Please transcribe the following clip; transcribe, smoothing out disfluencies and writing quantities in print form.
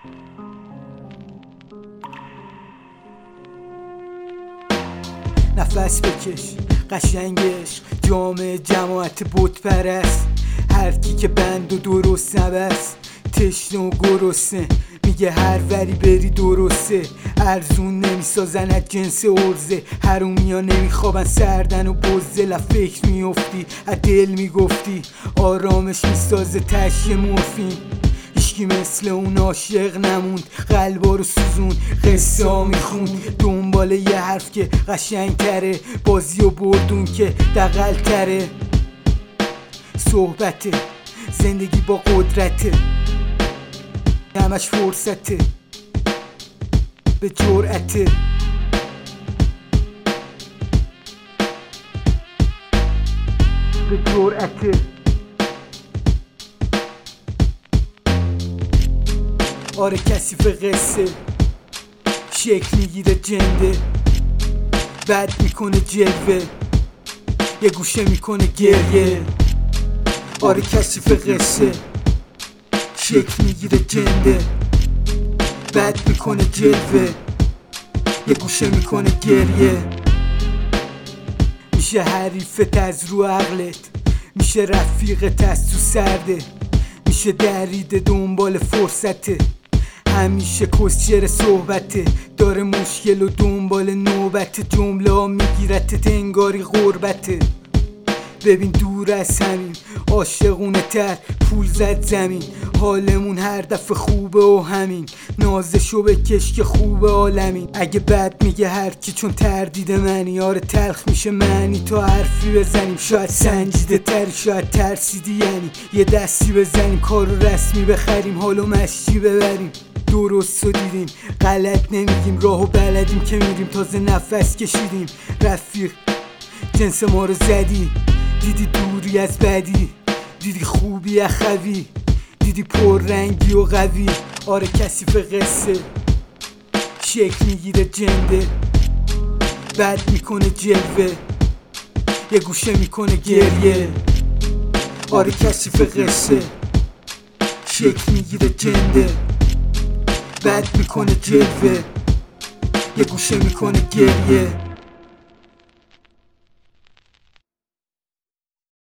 نفس بکش قشنگش جامعه جماعت بت پرست، هر کی که بند و درست نبست تشنه و گرسنه میگه هر وری بری درسته، ارزون نمیسازن از جنس ارزه، حرومیا نمیخوابن سردن و بزدل، فکر میافتی از دل میگفتی آرامش میسازه تشیه مورفین، هیچکی مثل اون عاشق نموند، قلبا رو سوزون قصه ها میخوند دنبال یه حرف که قشنگ تره، بازی و بردون که دقل تره، صحبته زندگی با قدرته، همش فرصته به جرأته، به جرأته. آره کثیف قصه شکل میگیره جنده، بد میکنه جلوه یه گوشه میکنه گریه. آره کثیف قصه شکل میگیره جنده، بد میکنه جلوه یه گوشه میکنه گریه. میشه حریفت از رو عقلت، میشه رفیقت از تو سرده، میشه دریده دنبال فرصته، همیشه کسچر صحبته، داره مشکل و دنبال نوبت، جمله ها میگیرت انگاری غربته. ببین دور از همین عاشقونه تر پول زد زمین، حالمون هر دفعه خوبه و همین نازشو بکش که خوبه عالمین. اگه بد میگه هر کی چون تردید منی، آره تلخ میشه معنی تا حرفی بزنیم، شاید سنجیده تری شاید ترسیدی، یعنی یه دستی بزنیم کارو رسمی بخریم حالو مشتی ببریم، درست رو دیدیم غلط نمیگیم، راهو بلدیم که میریم تازه نفس کشیدیم، رفیق جنس ما رو زدی، دیدی دوری از بدی، دیدی خوبی اخوی، دیدی پر رنگی و قوی. آره کثیف قصه شکل میگیره جنده، بد میکنه جلوه یه گوشه میکنه گریه. آره کثیف قصه شکل میگیره جنده، بد میکنه جلوه یه گوشه میکنه گریه.